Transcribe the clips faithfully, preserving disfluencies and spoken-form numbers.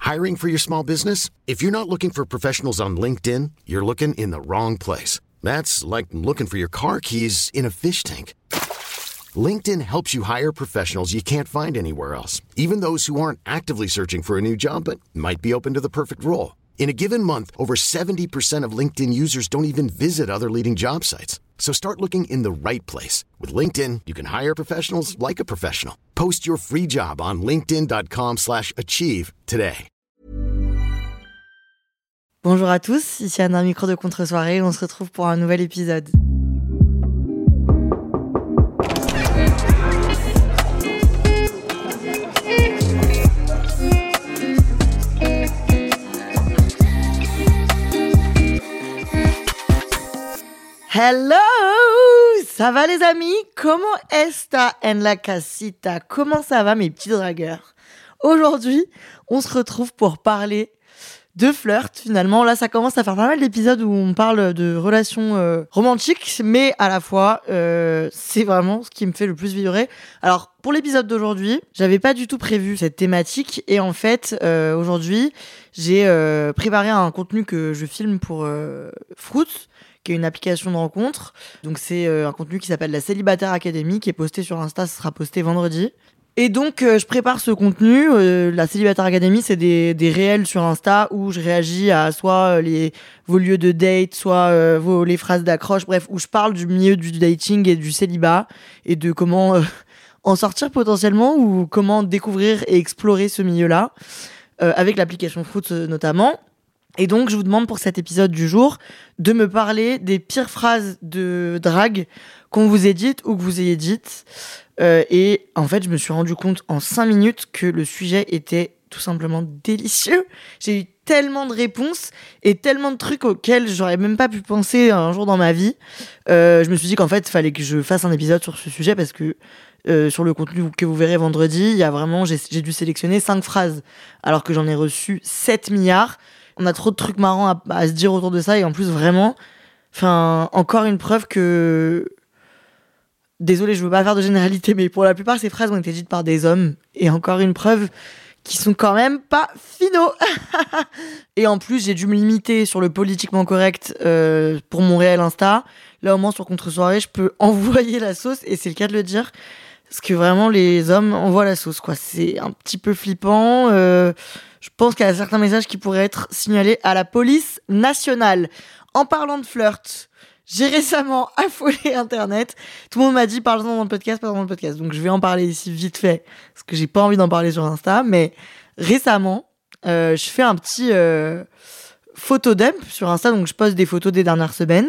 Hiring for your small business? If you're not looking for professionals on LinkedIn, you're looking in the wrong place. That's like looking for your car keys in a fish tank. LinkedIn helps you hire professionals you can't find anywhere else, even those who aren't actively searching for a new job but might be open to the perfect role. In a given month, over seventy percent of LinkedIn users don't even visit other leading job sites. So start looking in the right place. With LinkedIn, you can hire professionals like a professional. Post your free job on linkedin dot com slash achieve today. Bonjour à tous, ici Anna, micro de contre-soirée. On se retrouve pour un nouvel épisode. Hello! Ça va les amis? Comment esta en la casita? Comment ça va mes petits dragueurs? Aujourd'hui, on se retrouve pour parler de flirt finalement. Là, ça commence à faire pas mal d'épisodes où on parle de relations euh, romantiques, mais à la fois, euh, c'est vraiment ce qui me fait le plus vibrer. Alors, pour l'épisode d'aujourd'hui, j'avais pas du tout prévu cette thématique et en fait, euh, aujourd'hui, j'ai euh, préparé un contenu que je filme pour euh, Fruits, qui est une application de rencontre. Donc c'est euh, un contenu qui s'appelle la Célibataire Academy, qui est posté sur Insta, ça sera posté vendredi. Et donc euh, je prépare ce contenu. Euh, la Célibataire Academy, c'est des, des réels sur Insta où je réagis à soit les, vos lieux de date, soit euh, vos, les phrases d'accroche, bref, où je parle du milieu du dating et du célibat et de comment euh, en sortir potentiellement ou comment découvrir et explorer ce milieu-là, euh, avec l'application Fruits euh, notamment. Et donc, je vous demande pour cet épisode du jour de me parler des pires phrases de drague qu'on vous ait dites ou que vous ayez dites. Euh, et en fait, je me suis rendu compte en cinq minutes que le sujet était tout simplement délicieux. J'ai eu tellement de réponses et tellement de trucs auxquels j'aurais même pas pu penser un jour dans ma vie. Euh, je me suis dit qu'en fait, il fallait que je fasse un épisode sur ce sujet parce que euh, sur le contenu que vous verrez vendredi, il y a vraiment, j'ai, j'ai dû sélectionner cinq phrases alors que j'en ai reçu sept milliards. On a trop de trucs marrants à, à se dire autour de ça et en plus vraiment, enfin encore une preuve que, désolé, je veux pas faire de généralité, mais pour la plupart ces phrases ont été dites par des hommes et encore une preuve qu'ils sont quand même pas finaux. Et en plus j'ai dû me limiter sur le politiquement correct euh, pour mon réel Insta. Là au moins sur contre-soirée je peux envoyer la sauce et c'est le cas de le dire. Parce que vraiment, les hommes envoient la sauce, quoi. C'est un petit peu flippant. Euh, je pense qu'il y a certains messages qui pourraient être signalés à la police nationale. En parlant de flirt, j'ai récemment affolé Internet. Tout le monde m'a dit, parle-en dans le podcast, pas dans le podcast. Donc, je vais en parler ici vite fait, parce que j'ai pas envie d'en parler sur Insta. Mais récemment, euh, je fais un petit euh, photodump sur Insta. Donc, je poste des photos des dernières semaines.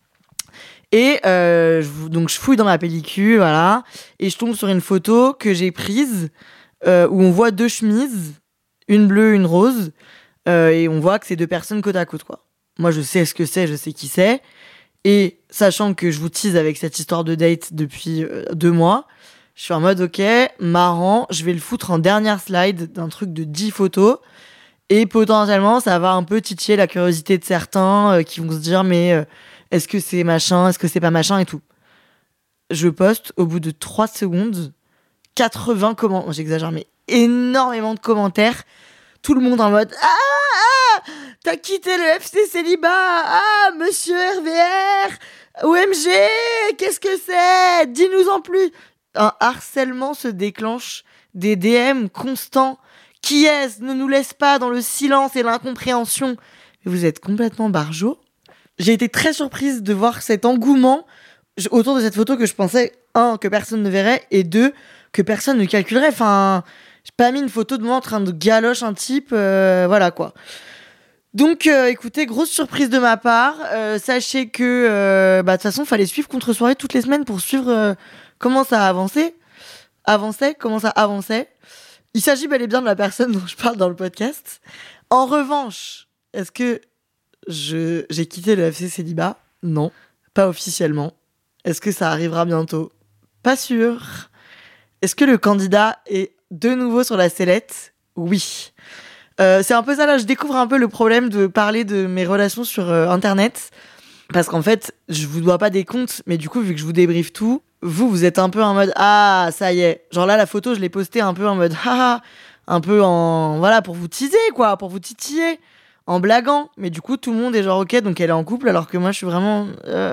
Et euh, je, donc je fouille dans ma pellicule, voilà, et je tombe sur une photo que j'ai prise euh, où on voit deux chemises, une bleue, une rose, euh, et on voit que c'est deux personnes côte à côte, quoi. Moi, je sais ce que c'est, je sais qui c'est, et sachant que je vous tease avec cette histoire de date depuis euh, deux mois, je suis en mode, ok, marrant, je vais le foutre en dernière slide d'un truc de dix photos, et potentiellement, ça va un peu titiller la curiosité de certains euh, qui vont se dire, mais... Euh, est-ce que c'est machin, est-ce que c'est pas machin et tout. Je poste, au bout de trois secondes, quatre-vingts commentaires, j'exagère, mais énormément de commentaires. Tout le monde en mode « Ah, ah, t'as quitté le F C Célibat, ah, monsieur R V R, O M G, qu'est-ce que c'est? Dis-nous en plus !» Un harcèlement se déclenche, des D M constants. Qui est-ce? Ne nous laisse pas dans le silence et l'incompréhension. Vous êtes complètement barjot. J'ai été très surprise de voir cet engouement autour de cette photo que je pensais, un, que personne ne verrait, et deux, que personne ne calculerait. Enfin, j'ai pas mis une photo de moi en train de galoche un type, euh, voilà quoi. Donc, euh, écoutez, grosse surprise de ma part. Euh, sachez que, euh, bah, de toute façon, fallait suivre Contre-soirée toutes les semaines pour suivre euh, comment ça avançait. Avançait, comment ça avançait. Il s'agit bel et bien de la personne dont je parle dans le podcast. En revanche, est-ce que Je, j'ai quitté le F C Célibat? Non, pas officiellement. Est-ce que ça arrivera bientôt? Pas sûr. Est-ce que le candidat est de nouveau sur la sellette? Oui. Euh, c'est un peu ça, là, je découvre un peu le problème de parler de mes relations sur euh, Internet. Parce qu'en fait, je vous dois pas des comptes, mais du coup, vu que je vous débriefe tout, vous, vous êtes un peu en mode « Ah, ça y est ». Genre là, la photo, je l'ai postée un peu en mode « Ah, un peu en voilà pour vous teaser quoi, pour vous titiller, en blaguant. Mais du coup tout le monde est genre ok, donc elle est en couple, alors que moi je suis vraiment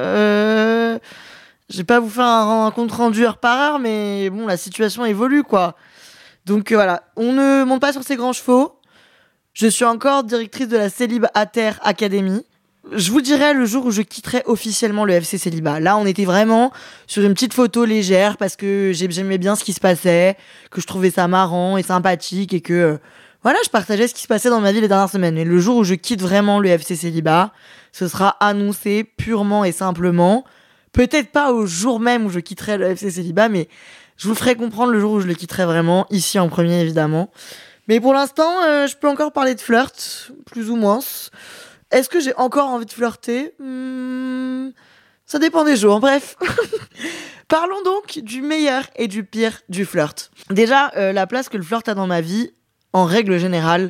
euh... je vais pas vous faire un, un compte rendu heure par heure, mais bon la situation évolue quoi. Donc euh, voilà, on ne monte pas sur ses grands chevaux. Je suis encore directrice de la Célibataire Academy. Je vous dirai le jour où je quitterai officiellement le F C Célibat. Là, on était vraiment sur une petite photo légère parce que j'aimais bien ce qui se passait, que je trouvais ça marrant et sympathique et que euh, voilà, je partageais ce qui se passait dans ma vie les dernières semaines. Et le jour où je quitte vraiment le F C Célibat, ce sera annoncé purement et simplement. Peut-être pas au jour même où je quitterai le F C Célibat, mais je vous ferai comprendre le jour où je le quitterai vraiment, ici en premier évidemment. Mais pour l'instant, euh, je peux encore parler de flirt, plus ou moins. Est-ce que j'ai encore envie de flirter ? hmm, Ça dépend des jours. Bref. Parlons donc du meilleur et du pire du flirt. Déjà, euh, la place que le flirt a dans ma vie, en règle générale,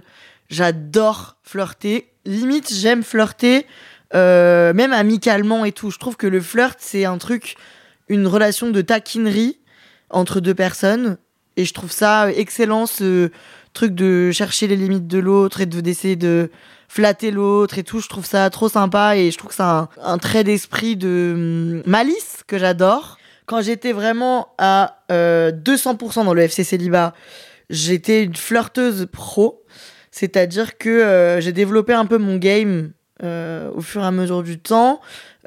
j'adore flirter. Limite, j'aime flirter, euh, même amicalement et tout. Je trouve que le flirt, c'est un truc, une relation de taquinerie entre deux personnes. Et je trouve ça excellent, ce truc de chercher les limites de l'autre et de, d'essayer de flatter l'autre et tout. Je trouve ça trop sympa et je trouve que c'est un, un trait d'esprit de malice que j'adore. Quand j'étais vraiment à euh, deux cents pour cent dans le F C Célibat, j'étais une flirteuse pro. C'est-à-dire que euh, j'ai développé un peu mon game euh, au fur et à mesure du temps.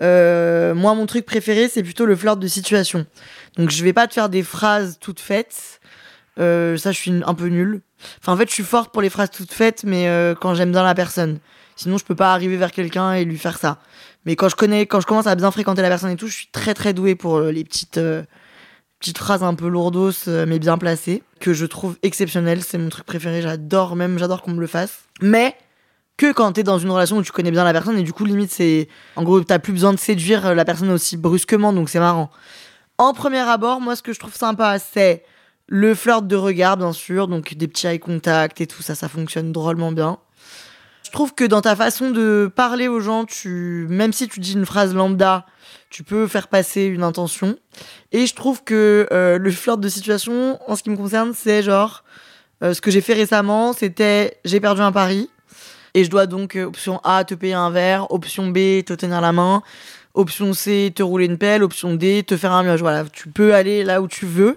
Euh, moi, mon truc préféré, c'est plutôt le flirt de situation. Donc, je vais pas te faire des phrases toutes faites. Euh, ça, je suis un peu nulle. Enfin, en fait, je suis forte pour les phrases toutes faites, mais euh, quand j'aime bien la personne. Sinon, je peux pas arriver vers quelqu'un et lui faire ça. Mais quand je connais, quand je commence à bien fréquenter la personne et tout, je suis très très douée pour euh, les petites, euh, petites phrases un peu lourdos, euh, mais bien placées, que je trouve exceptionnelles. C'est mon truc préféré. J'adore même, j'adore qu'on me le fasse. Mais que quand t'es dans une relation où tu connais bien la personne et du coup, limite, c'est, en gros, t'as plus besoin de séduire la personne aussi brusquement, donc c'est marrant. En premier abord, moi, ce que je trouve sympa, c'est le flirt de regard, bien sûr, donc des petits eye contact et tout ça, ça fonctionne drôlement bien. Je trouve que dans ta façon de parler aux gens, tu, même si tu dis une phrase lambda, tu peux faire passer une intention. Et je trouve que euh, le flirt de situation, en ce qui me concerne, c'est genre, euh, ce que j'ai fait récemment, c'était, j'ai perdu un pari, et je dois donc, euh, option A, te payer un verre, option B, te tenir la main, option C, te rouler une pelle, option D, te faire un mioche. Voilà, tu peux aller là où tu veux.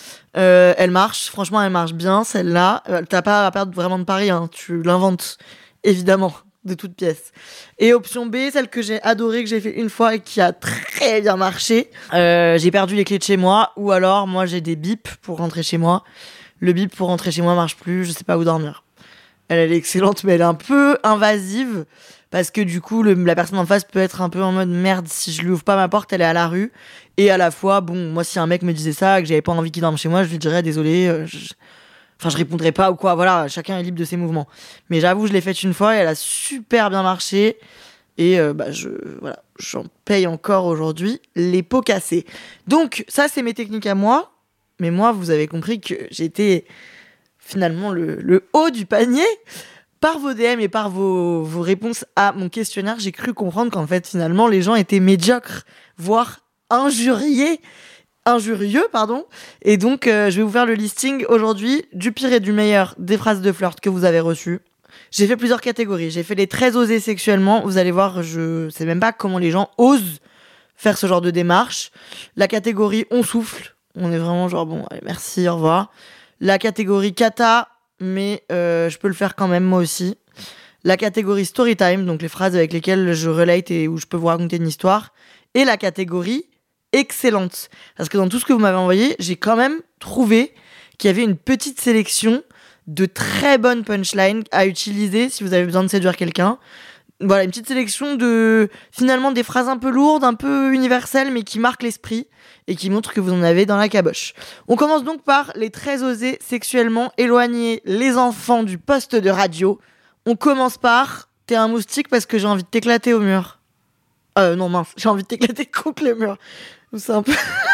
Euh, elle marche, franchement elle marche bien celle-là. Euh, t'as pas à perdre vraiment de pari, hein. Tu l'inventes évidemment de toutes pièces. Et option B, celle que j'ai adorée, que j'ai fait une fois et qui a très bien marché, euh, j'ai perdu les clés de chez moi, ou alors moi j'ai des bips pour rentrer chez moi. Le bip pour rentrer chez moi marche plus, je sais pas où dormir. Elle, elle est excellente, mais elle est un peu invasive. Parce que du coup, le, la personne en face peut être un peu en mode merde, si je lui ouvre pas ma porte, elle est à la rue. Et à la fois, bon, moi, si un mec me disait ça, que j'avais pas envie qu'il dorme chez moi, je lui dirais désolé, euh, je... enfin, je répondrais pas ou quoi. Voilà, chacun est libre de ses mouvements. Mais j'avoue, je l'ai faite une fois et elle a super bien marché. Et euh, bah, je, voilà, j'en paye encore aujourd'hui les pots cassés. Donc, ça, c'est mes techniques à moi. Mais moi, vous avez compris que j'étais finalement le, le haut du panier. Par vos D M et par vos, vos réponses à mon questionnaire, j'ai cru comprendre qu'en fait, finalement, les gens étaient médiocres, voire injuriés, injurieux, pardon. Et donc, euh, je vais vous faire le listing aujourd'hui du pire et du meilleur des phrases de flirt que vous avez reçues. J'ai fait plusieurs catégories. J'ai fait les très osés sexuellement. Vous allez voir, je sais même pas comment les gens osent faire ce genre de démarche. La catégorie on souffle. On est vraiment genre, bon, allez, merci, au revoir. La catégorie cata, mais euh, je peux le faire quand même moi aussi. La catégorie story time, donc les phrases avec lesquelles je relate et où je peux vous raconter une histoire. Et la catégorie excellente. Parce que dans tout ce que vous m'avez envoyé, j'ai quand même trouvé qu'il y avait une petite sélection de très bonnes punchlines à utiliser si vous avez besoin de séduire quelqu'un. Voilà, une petite sélection de, finalement, des phrases un peu lourdes, un peu universelles, mais qui marquent l'esprit et qui montrent que vous en avez dans la caboche. On commence donc par les très osés sexuellement, éloigner les enfants du poste de radio. On commence par « T'es un moustique parce que j'ai envie de t'éclater au mur ». Euh, non, mince, j'ai envie de t'éclater contre le mur. C'est un peu...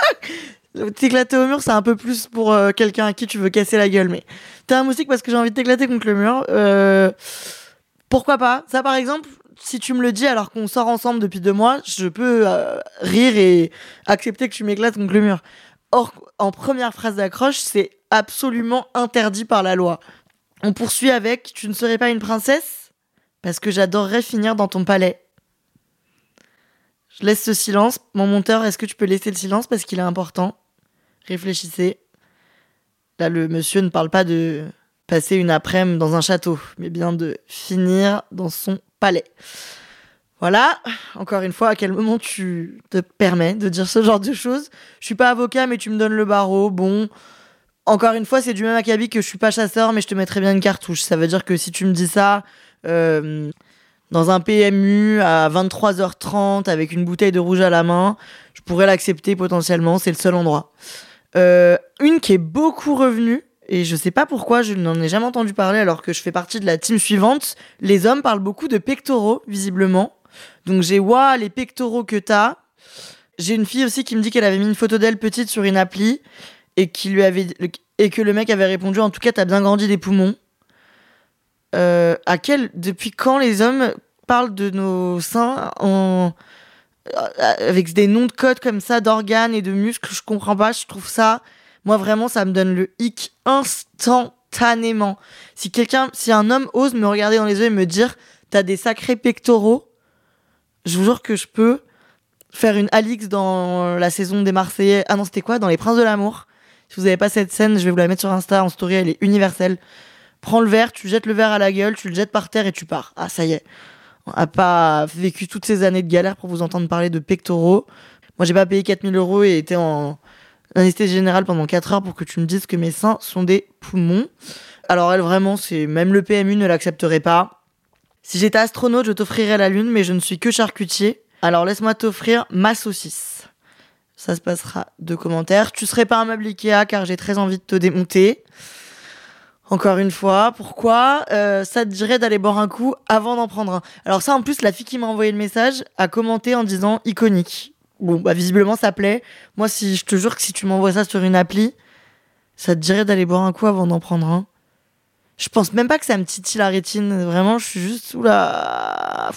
T'éclater au mur, c'est un peu plus pour euh, quelqu'un à qui tu veux casser la gueule, mais t'es un moustique parce que j'ai envie de t'éclater contre le mur. Euh... Pourquoi pas ? Ça, par exemple, si tu me le dis alors qu'on sort ensemble depuis deux mois, je peux euh, rire et accepter que tu m'éclates contre le mur. Or, en première phrase d'accroche, c'est absolument interdit par la loi. On poursuit avec « Tu ne serais pas une princesse ? Parce que j'adorerais finir dans ton palais. » Je laisse ce silence. Mon monteur, est-ce que tu peux laisser le silence parce qu'il est important ? Réfléchissez. Là, le monsieur ne parle pas de passer une après-midi dans un château, mais bien de finir dans son palais. Voilà. Encore une fois, à quel moment tu te permets de dire ce genre de choses ? Je suis pas avocat, mais tu me donnes le barreau. Bon, encore une fois, c'est du même acabit que je suis pas chasseur, mais je te mettrai bien une cartouche. Ça veut dire que si tu me dis ça... Euh, dans un P M U à vingt-trois heures trente avec une bouteille de rouge à la main, je pourrais l'accepter potentiellement, c'est le seul endroit. Euh, une qui est beaucoup revenue, et je sais pas pourquoi, je n'en ai jamais entendu parler alors que je fais partie de la team suivante. Les hommes parlent beaucoup de pectoraux, visiblement. Donc j'ai « Waouh, les pectoraux que t'as ». J'ai une fille aussi qui me dit qu'elle avait mis une photo d'elle petite sur une appli et, qui lui avait, et que le mec avait répondu « En tout cas, t'as bien grandi des poumons ». Euh, à quel, depuis quand les hommes parlent de nos seins en, avec des noms de codes comme ça, d'organes et de muscles, je comprends pas, je trouve ça, moi vraiment ça me donne le hic instantanément. Si quelqu'un, si un homme ose me regarder dans les yeux et me dire t'as des sacrés pectoraux, je vous jure que je peux faire une Alix dans la saison des Marseillais, ah non c'était quoi, dans Les Princes de l'amour. Si vous avez pas cette scène, je vais vous la mettre sur Insta en story, elle est universelle. Prends le verre, tu jettes le verre à la gueule, tu le jettes par terre et tu pars. Ah, ça y est. On n'a pas vécu toutes ces années de galère pour vous entendre parler de pectoraux. Moi, j'ai pas payé quatre mille euros et été en anesthésie générale pendant quatre heures pour que tu me dises que mes seins sont des poumons. Alors, elle, vraiment, c'est même le P M U ne l'accepterait pas. Si j'étais astronaute, je t'offrirais la lune, mais je ne suis que charcutier. Alors, laisse-moi t'offrir ma saucisse. Ça se passera de commentaires. Tu serais pas un meuble Ikea car j'ai très envie de te démonter. Encore une fois, pourquoi euh, ça te dirait d'aller boire un coup avant d'en prendre un ? Alors ça, en plus, la fille qui m'a envoyé le message a commenté en disant « iconique ». Bon, bah visiblement, ça plaît. Moi, si je te jure que si tu m'envoies ça sur une appli, ça te dirait d'aller boire un coup avant d'en prendre un. Je pense même pas que ça me titille la rétine. Vraiment, je suis juste sous la...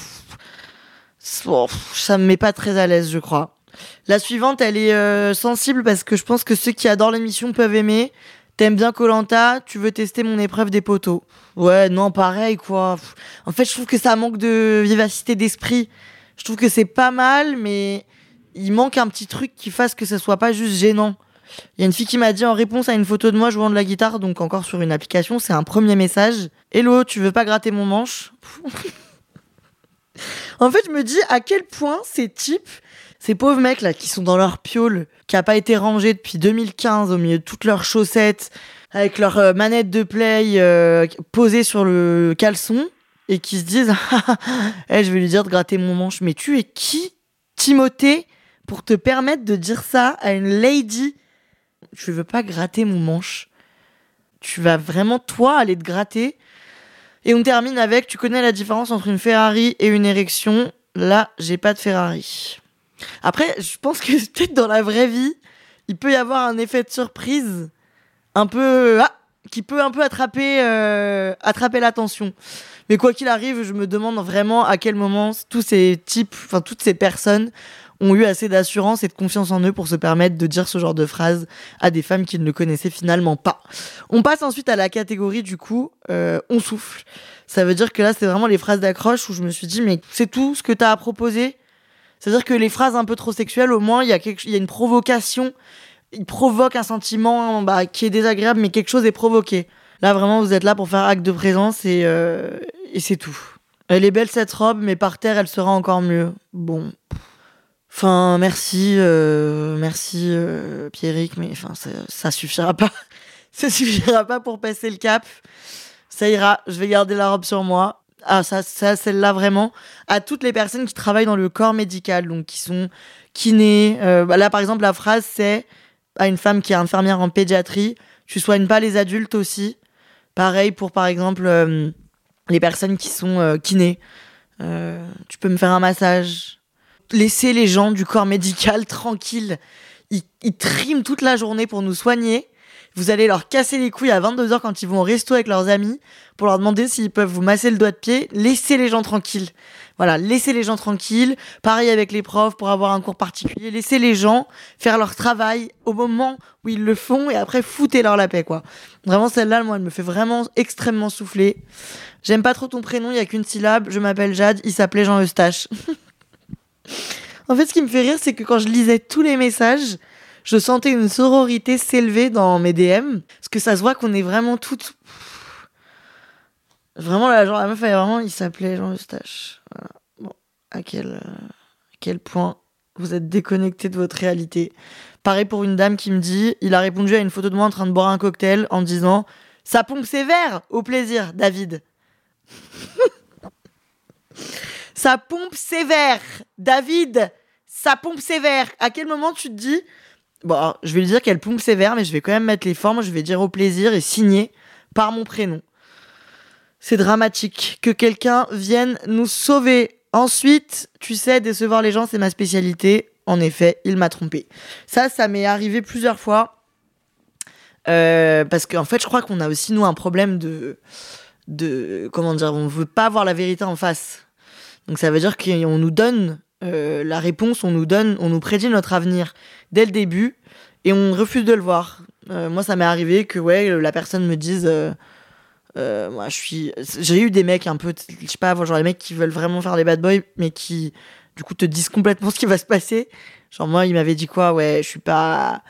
Ça me met pas très à l'aise, je crois. La suivante, elle est euh, sensible parce que je pense que ceux qui adorent l'émission peuvent aimer. T'aimes bien Koh-Lanta, tu veux tester mon épreuve des poteaux. Ouais, non, pareil, quoi. En fait, je trouve que ça manque de vivacité d'esprit. Je trouve que c'est pas mal, mais il manque un petit truc qui fasse que ça soit pas juste gênant. Il y a une fille qui m'a dit en réponse à une photo de moi jouant de la guitare, donc encore sur une application, c'est un premier message. « Hello, tu veux pas gratter mon manche ?» En fait, je me dis à quel point ces types... Ces pauvres mecs là qui sont dans leur piole, qui a pas été rangé depuis deux mille quinze au milieu de toutes leurs chaussettes, avec leur euh, manette de play euh, posée sur le caleçon, et qui se disent hey, je vais lui dire de gratter mon manche. Mais tu es qui, Timothée, pour te permettre de dire ça à une lady ? Je veux pas gratter mon manche. Tu vas vraiment, toi, aller te gratter. Et on termine avec, tu connais la différence entre une Ferrari et une érection ? Là, j'ai pas de Ferrari. Après, je pense que peut-être dans la vraie vie, il peut y avoir un effet de surprise un peu... Ah, qui peut un peu attraper, euh, attraper l'attention. Mais quoi qu'il arrive, je me demande vraiment à quel moment tous ces types, enfin toutes ces personnes ont eu assez d'assurance et de confiance en eux pour se permettre de dire ce genre de phrases à des femmes qu'ils ne connaissaient finalement pas. On passe ensuite à la catégorie du coup, euh, on souffle. Ça veut dire que là, c'est vraiment les phrases d'accroche où je me suis dit, mais c'est tout ce que t'as à proposer ? C'est-à-dire que les phrases un peu trop sexuelles, au moins, il y a quelque... il y a une provocation. Il provoque un sentiment bah, qui est désagréable, mais quelque chose est provoqué. Là, vraiment, vous êtes là pour faire acte de présence et, euh... et c'est tout. Elle est belle, cette robe, mais par terre, elle sera encore mieux. Bon. Enfin, merci, euh... merci, euh... Pierrick, mais enfin, ça, ça suffira pas. Ça suffira pas pour passer le cap. Ça ira, je vais garder la robe sur moi. Ah, ça, ça, celle-là, vraiment, à toutes les personnes qui travaillent dans le corps médical, donc qui sont kinés. Euh, bah là, par exemple, la phrase, c'est à une femme qui est infirmière en pédiatrie, tu soignes pas les adultes aussi. Pareil pour, par exemple, euh, les personnes qui sont euh, kinés. Euh, tu peux me faire un massage. Laissez les gens du corps médical tranquilles. Ils, ils triment toute la journée pour nous soigner. Vous allez leur casser les couilles à vingt-deux heures quand ils vont au resto avec leurs amis pour leur demander s'ils peuvent vous masser le doigt de pied. Laissez les gens tranquilles. Voilà, laissez les gens tranquilles. Pareil avec les profs pour avoir un cours particulier. Laissez les gens faire leur travail au moment où ils le font et après foutez-leur la paix, quoi. Vraiment, celle-là, moi, elle me fait vraiment extrêmement souffler. J'aime pas trop ton prénom, il y a qu'une syllabe. Je m'appelle Jade, il s'appelait Jean Eustache. En fait, ce qui me fait rire, c'est que quand je lisais tous les messages, je sentais une sororité s'élever dans mes D M. Parce que ça se voit qu'on est vraiment toutes... Vraiment, la, genre, la meuf, elle, vraiment, il s'appelait Jean Eustache. Voilà. Bon, à quel, euh, à quel point vous êtes déconnecté de votre réalité. Pareil pour une dame qui me dit, il a répondu à une photo de moi en train de boire un cocktail en disant « Ça pompe sévère, au plaisir, David !» Ça pompe sévère, David, ça pompe sévère. À quel moment tu te dis, bon, alors, je vais lui dire qu'elle pompe sévère, mais je vais quand même mettre les formes, je vais dire au plaisir et signer par mon prénom. C'est dramatique que quelqu'un vienne nous sauver. Ensuite, tu sais, décevoir les gens, c'est ma spécialité. En effet, il m'a trompé. Ça, ça m'est arrivé plusieurs fois. Euh, parce qu'en fait, je crois qu'on a aussi, nous, un problème de... de comment dire, on veut pas voir la vérité en face. Donc ça veut dire qu'on nous donne euh, la réponse, on nous donne, on nous prédit notre avenir dès le début et on refuse de le voir. Euh, moi, ça m'est arrivé que ouais, la personne me dise, euh, euh, moi, je suis, j'ai eu des mecs un peu, je sais pas, genre les mecs qui veulent vraiment faire des bad boys, mais qui du coup te disent complètement ce qui va se passer. Genre moi, il m'avait dit quoi, ouais, je suis pas,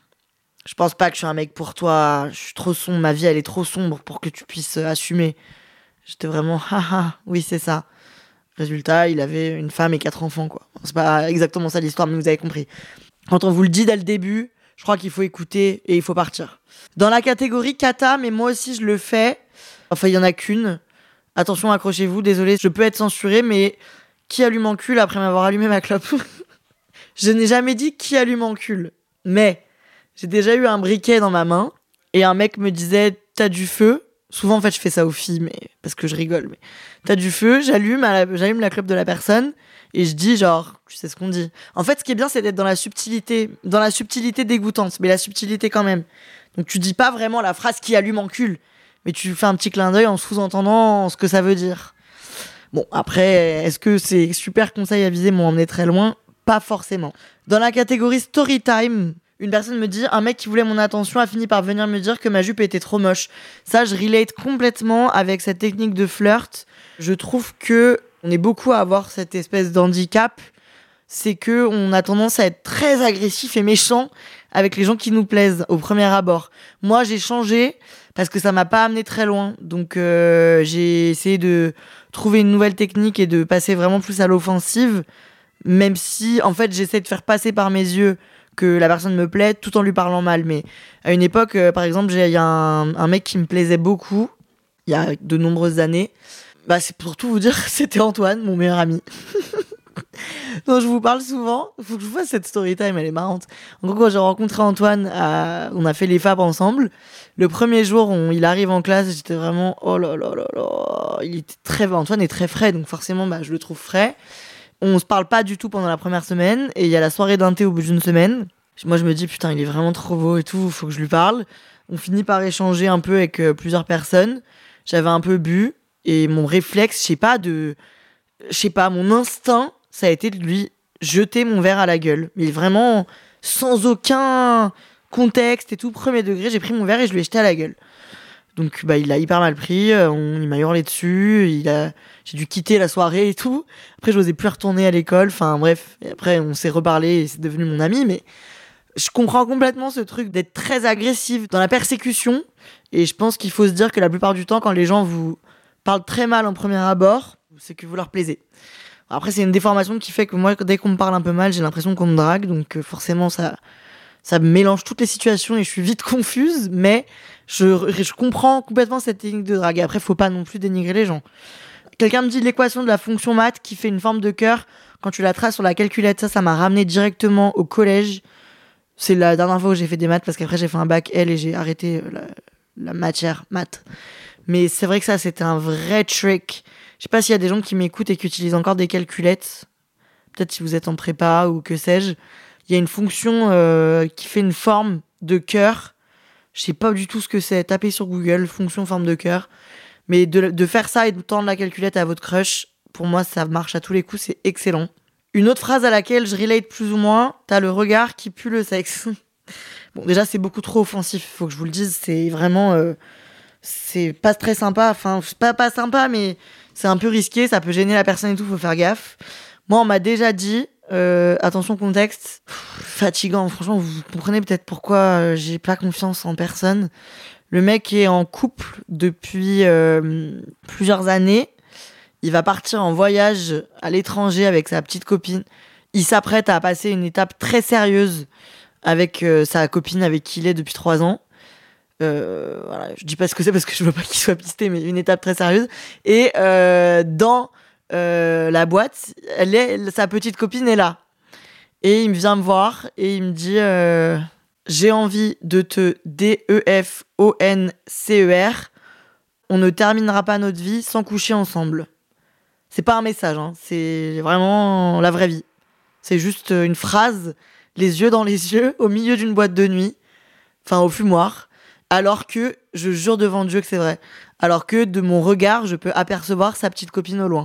je pense pas que je suis un mec pour toi, je suis trop sombre, ma vie elle est trop sombre pour que tu puisses assumer. J'étais vraiment, haha, oui c'est ça. Résultat, il avait une femme et quatre enfants, quoi. C'est pas exactement ça l'histoire, mais vous avez compris. Quand on vous le dit dès le début, je crois qu'il faut écouter et il faut partir. Dans la catégorie kata, mais moi aussi je le fais. Enfin, il y en a qu'une. Attention, accrochez-vous, désolé, je peux être censurée, mais qui allume en cul après m'avoir allumé ma clope? Je n'ai jamais dit qui allume en cul, mais j'ai déjà eu un briquet dans ma main et un mec me disait « T'as du feu ?» Souvent, en fait, je fais ça aux filles, mais parce que je rigole. Mais t'as du feu, j'allume, la... j'allume la clope de la personne et je dis genre, tu sais ce qu'on dit. En fait, ce qui est bien, c'est d'être dans la subtilité, dans la subtilité dégoûtante, mais la subtilité quand même. Donc, tu dis pas vraiment la phrase qui allume en cul, mais tu fais un petit clin d'œil en sous-entendant ce que ça veut dire. Bon, après, est-ce que ces super conseils avisés m'ont emmené très loin? Pas forcément. Dans la catégorie story time, une personne me dit, un mec qui voulait mon attention a fini par venir me dire que ma jupe était trop moche. Ça, je relate complètement avec cette technique de flirt. Je trouve que on est beaucoup à avoir cette espèce d'handicap. C'est que on a tendance à être très agressif et méchant avec les gens qui nous plaisent au premier abord. Moi, j'ai changé parce que ça m'a pas amené très loin. Donc, euh, j'ai essayé de trouver une nouvelle technique et de passer vraiment plus à l'offensive. Même si, en fait, j'essaie de faire passer par mes yeux que la personne me plaît tout en lui parlant mal. Mais à une époque, euh, par exemple, il y a un, un mec qui me plaisait beaucoup, il y a de nombreuses années. Bah, c'est pour tout vous dire, c'était Antoine, mon meilleur ami. dont je vous parle souvent. Il faut que je vous fasse cette story time, elle est marrante. En gros, quand j'ai rencontré Antoine, à... on a fait les F A B ensemble. Le premier jour, on... il arrive en classe, j'étais vraiment, oh là là là là. Il était très... Antoine est très frais, donc forcément, bah, je le trouve frais. On se parle pas du tout pendant la première semaine, et il y a la soirée d'un thé au bout d'une semaine. Moi, je me dis, putain, il est vraiment trop beau et tout, faut que je lui parle. On finit par échanger un peu avec euh, plusieurs personnes. J'avais un peu bu, et mon réflexe, je sais pas, de... Je sais pas, mon instinct, ça a été de lui jeter mon verre à la gueule. Mais vraiment, sans aucun contexte et tout, premier degré, j'ai pris mon verre et je lui ai jeté à la gueule. Donc, bah, il a hyper mal pris, on, il m'a hurlé dessus, il a, j'ai dû quitter la soirée et tout. Après, je n'osais plus retourner à l'école, enfin bref. Et après, on s'est reparlé et c'est devenu mon ami, mais je comprends complètement ce truc d'être très agressif dans la persécution. Et je pense qu'il faut se dire que la plupart du temps, quand les gens vous parlent très mal en premier abord, c'est que vous leur plaisez. Après, c'est une déformation qui fait que moi, dès qu'on me parle un peu mal, j'ai l'impression qu'on me drague. Donc euh, forcément, ça, ça mélange toutes les situations et je suis vite confuse. Mais je, je comprends complètement cette technique de drague. Après, faut pas non plus dénigrer les gens. Quelqu'un me dit l'équation de la fonction maths qui fait une forme de cœur quand tu la traces sur la calculette. Ça, ça m'a ramené directement au collège. C'est la dernière fois où j'ai fait des maths parce qu'après, j'ai fait un bac L et j'ai arrêté la, la matière maths. Mais c'est vrai que ça, c'était un vrai trick. Je sais pas s'il y a des gens qui m'écoutent et qui utilisent encore des calculettes. Peut-être si vous êtes en prépa ou que sais-je. Il y a une fonction euh, qui fait une forme de cœur. Je sais pas du tout ce que c'est. Tapez sur Google, fonction forme de cœur. Mais de, de faire ça et de tendre la calculette à votre crush, pour moi, ça marche à tous les coups, c'est excellent. Une autre phrase à laquelle je relate plus ou moins, t'as le regard qui pue le sexe. Bon, déjà, c'est beaucoup trop offensif, faut que je vous le dise. C'est vraiment... Euh, c'est pas très sympa. Enfin, c'est pas, pas sympa, mais c'est un peu risqué. Ça peut gêner la personne et tout, faut faire gaffe. Moi, on m'a déjà dit... Euh, attention contexte, pff, fatigant, franchement vous comprenez peut-être pourquoi euh, j'ai pas confiance en personne. Le mec est en couple depuis euh, plusieurs années, il va partir en voyage à l'étranger avec sa petite copine, il s'apprête à passer une étape très sérieuse avec euh, sa copine avec qui il est depuis trois ans. Euh, voilà, je dis pas ce que c'est parce que je veux pas qu'il soit pisté, mais une étape très sérieuse. Et euh, dans Euh, la boîte, elle est, sa petite copine est là. Et il vient me voir et il me dit euh, j'ai envie de te D E F O N C E R. On ne terminera pas notre vie sans coucher ensemble. C'est pas un message, hein, c'est vraiment la vraie vie. C'est juste une phrase, les yeux dans les yeux, au milieu d'une boîte de nuit, enfin au fumoir, alors que, je jure devant Dieu que c'est vrai, alors que de mon regard, je peux apercevoir sa petite copine au loin.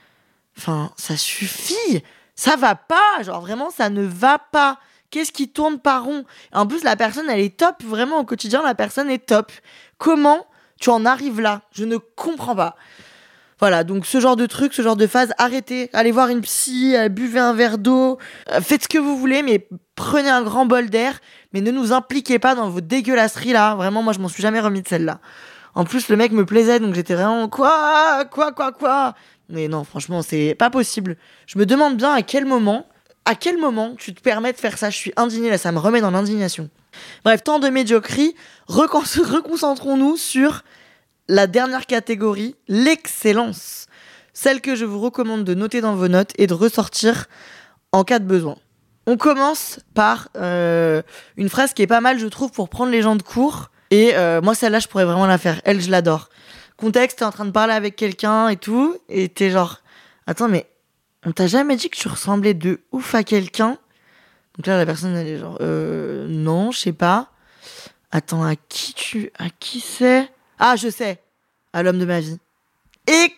Enfin, ça suffit. Ça va pas. Genre, vraiment, ça ne va pas. Qu'est-ce qui tourne pas rond ? En plus, la personne, elle est top. Vraiment, au quotidien, la personne est top. Comment tu en arrives là ? Je ne comprends pas. Voilà, donc ce genre de truc, ce genre de phase, arrêtez. Allez voir une psy, euh, buvez un verre d'eau. Euh, faites ce que vous voulez, mais prenez un grand bol d'air. Mais ne nous impliquez pas dans vos dégueulasseries, là. Vraiment, moi, je m'en suis jamais remis de celle-là. En plus, le mec me plaisait, donc j'étais vraiment... Quoi ? Quoi, quoi, quoi ? Mais non, franchement, c'est pas possible. Je me demande bien à quel moment, à quel moment tu te permets de faire ça. Je suis indignée, là, ça me remet dans l'indignation. Bref, tant de médiocrité, recon- reconcentrons-nous sur la dernière catégorie, l'excellence. Celle que je vous recommande de noter dans vos notes et de ressortir en cas de besoin. On commence par euh, une phrase qui est pas mal, je trouve, pour prendre les gens de court. Et euh, moi, celle-là, je pourrais vraiment la faire. Elle, je l'adore. Contexte, t'es en train de parler avec quelqu'un et tout, et t'es genre, attends, mais on t'a jamais dit que tu ressemblais de ouf à quelqu'un ? Donc là, la personne, elle est genre, euh, non, je sais pas. Attends, à qui tu, à qui c'est ? Ah, je sais, à l'homme de ma vie. Excellent !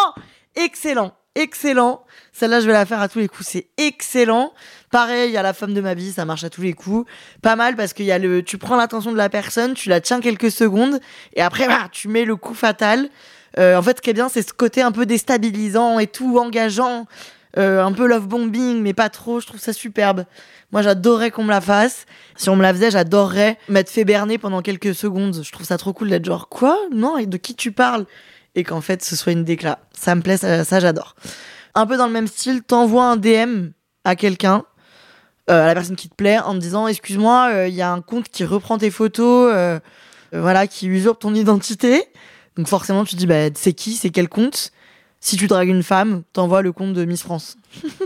Excellent, excellent. Celle-là, je vais la faire à tous les coups, c'est excellent. Pareil, il y a la femme de ma vie, ça marche à tous les coups. Pas mal parce qu'il y a le, tu prends l'attention de la personne, tu la tiens quelques secondes, et après, bah, tu mets le coup fatal. Euh, en fait, ce qui est bien, c'est ce côté un peu déstabilisant et tout, engageant, euh, un peu love bombing, mais pas trop. Je trouve ça superbe. Moi, j'adorerais qu'on me la fasse. Si on me la faisait, j'adorerais m'être fait berner pendant quelques secondes. Je trouve ça trop cool d'être genre, quoi ? Non, et de qui tu parles ? Et qu'en fait, ce soit une décla. Ça me plaît, ça, ça j'adore. Un peu dans le même style, t'envoies un D M à quelqu'un, euh, à la personne qui te plaît, en te disant, excuse-moi, il euh, y a un compte qui reprend tes photos, euh, euh, voilà, qui usurpe ton identité. Donc forcément, tu te dis, bah, c'est qui, c'est quel compte ? Si tu dragues une femme, t'envoies le compte de Miss France.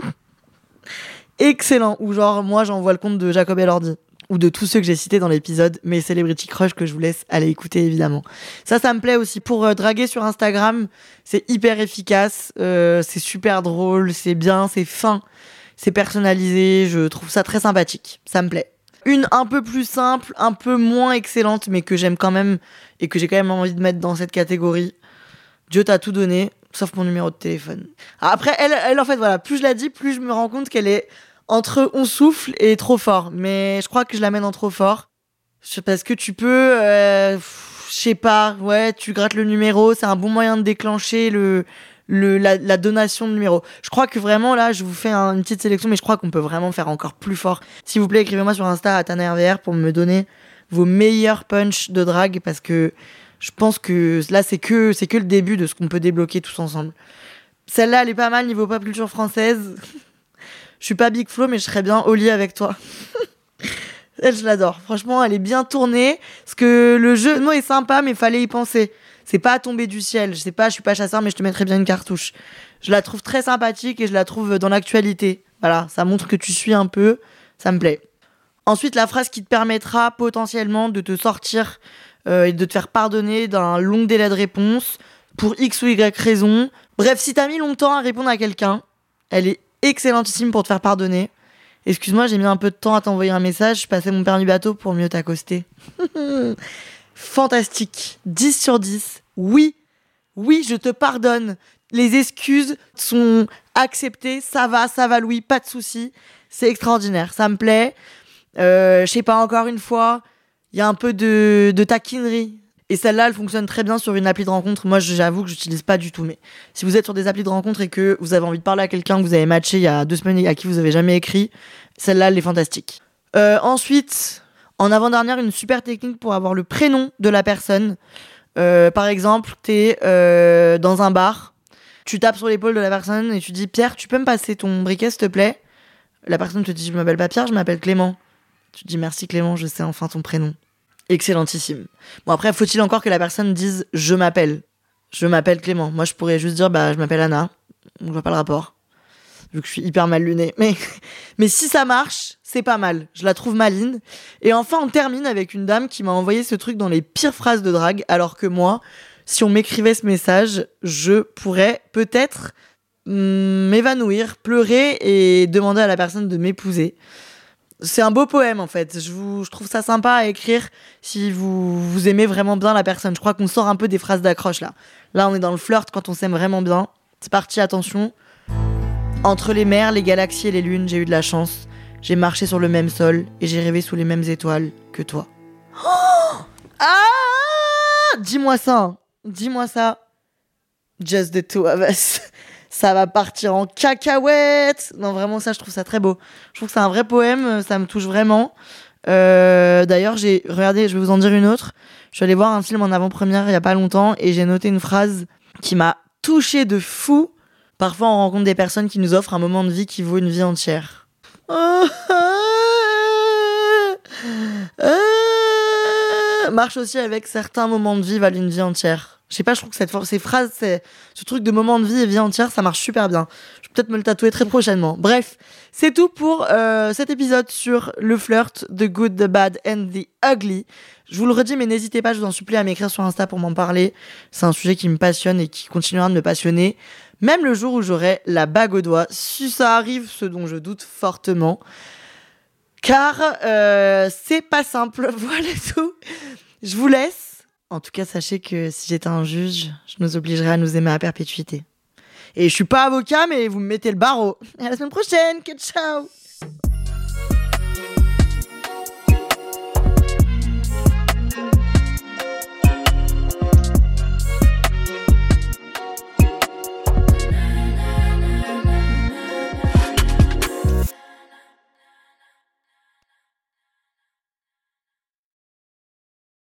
Excellent. Ou genre, moi, j'envoie le compte de Jacob Elordi. Ou de tous ceux que j'ai cités dans l'épisode, mes Celebrity Crush que je vous laisse aller écouter, évidemment. Ça, ça me plaît aussi. Pour euh, draguer sur Instagram, c'est hyper efficace, euh, c'est super drôle, c'est bien, c'est fin, c'est personnalisé, je trouve ça très sympathique. Ça me plaît. Une un peu plus simple, un peu moins excellente, mais que j'aime quand même, et que j'ai quand même envie de mettre dans cette catégorie. Dieu t'a tout donné, sauf mon numéro de téléphone. Après, elle, elle en fait, voilà, plus je la dis, plus je me rends compte qu'elle est entre on souffle et trop fort. Mais je crois que je l'amène en trop fort. Parce que tu peux, euh, je sais pas, ouais, tu grattes le numéro, c'est un bon moyen de déclencher le, le, la, la donation de numéro. Je crois que vraiment, là, je vous fais un, une petite sélection, mais je crois qu'on peut vraiment faire encore plus fort. S'il vous plaît, écrivez-moi sur Insta à TanaRVR pour me donner vos meilleurs punchs de drague, parce que je pense que là, c'est que, c'est que le début de ce qu'on peut débloquer tous ensemble. Celle-là, elle est pas mal niveau pop culture française. Je suis pas Big Flo, mais je serais bien au lit avec toi. Elle, je l'adore. Franchement, elle est bien tournée. Parce que le jeu de mots est sympa, mais fallait y penser. C'est pas à tomber du ciel. Je sais pas, je suis pas chasseur, mais je te mettrais bien une cartouche. Je la trouve très sympathique et je la trouve dans l'actualité. Voilà, ça montre que tu suis un peu. Ça me plaît. Ensuite, la phrase qui te permettra potentiellement de te sortir euh, et de te faire pardonner d'un long délai de réponse pour X ou Y raison. Bref, si t'as mis longtemps à répondre à quelqu'un, elle est excellentissime pour te faire pardonner. Excuse-moi, j'ai mis un peu de temps à t'envoyer un message, je passais mon permis bateau pour mieux t'accoster. Fantastique. dix sur dix. Oui, oui, je te pardonne. Les excuses sont acceptées, ça va, ça va Louis, pas de souci. C'est extraordinaire, ça me plaît. Euh, je sais pas, encore une fois, il y a un peu de, de taquinerie. Et celle-là, elle fonctionne très bien sur une appli de rencontre. Moi, j'avoue que j'utilise pas du tout. Mais si vous êtes sur des applis de rencontre et que vous avez envie de parler à quelqu'un que vous avez matché il y a deux semaines et à qui vous avez jamais écrit, celle-là, elle est fantastique. Euh, ensuite, en avant-dernière, une super technique pour avoir le prénom de la personne. Euh, par exemple, t'es euh, dans un bar, tu tapes sur l'épaule de la personne et tu dis « Pierre, tu peux me passer ton briquet, s'il te plaît ?» La personne te dit « Je m'appelle pas Pierre, je m'appelle Clément. » Tu te dis « Merci Clément, je sais enfin ton prénom. » Excellentissime. Bon, après, faut-il encore que la personne dise « Je m'appelle. Je m'appelle Clément. » Moi, je pourrais juste dire « Bah, je m'appelle Anna. » On voit pas le rapport. Vu que je suis hyper mal lunée. Mais, mais si ça marche, c'est pas mal. Je la trouve maligne. Et enfin, on termine avec une dame qui m'a envoyé ce truc dans les pires phrases de drague, alors que moi, si on m'écrivait ce message, je pourrais peut-être m'évanouir, pleurer et demander à la personne de m'épouser. C'est un beau poème, en fait. Je, vous, je trouve ça sympa à écrire si vous, vous aimez vraiment bien la personne. Je crois qu'on sort un peu des phrases d'accroche, là. Là, on est dans le flirt quand on s'aime vraiment bien. C'est parti, attention. Entre les mers, les galaxies et les lunes, j'ai eu de la chance. J'ai marché sur le même sol et j'ai rêvé sous les mêmes étoiles que toi. Oh ah Dis-moi ça. Hein. Dis-moi ça. Just the two of us. Ça va partir en cacahuète. Non, vraiment, ça, je trouve ça très beau. Je trouve que c'est un vrai poème, ça me touche vraiment. Euh, d'ailleurs, j'ai regardé, je vais vous en dire une autre. Je suis allée voir un film en avant-première il y a pas longtemps et j'ai noté une phrase qui m'a touchée de fou. Parfois, on rencontre des personnes qui nous offrent un moment de vie qui vaut une vie entière. Oh, ah, ah, marche aussi avec certains moments de vie valent une vie entière. Je sais pas, je trouve que cette, ces phrases, c'est, ce truc de moment de vie et vie entière, ça marche super bien. Je vais peut-être me le tatouer très prochainement. Bref, c'est tout pour euh, cet épisode sur le flirt, the good, the bad and the ugly. Je vous le redis, mais n'hésitez pas, je vous en supplie, à m'écrire sur Insta pour m'en parler. C'est un sujet qui me passionne et qui continuera de me passionner. Même le jour où j'aurai la bague au doigt, si ça arrive, ce dont je doute fortement. Car euh, c'est pas simple, voilà tout. Je vous laisse. En tout cas, sachez que si j'étais un juge, je nous obligerais à nous aimer à perpétuité. Et je suis pas avocat, mais vous me mettez le barreau. Et à la semaine prochaine, que ciao.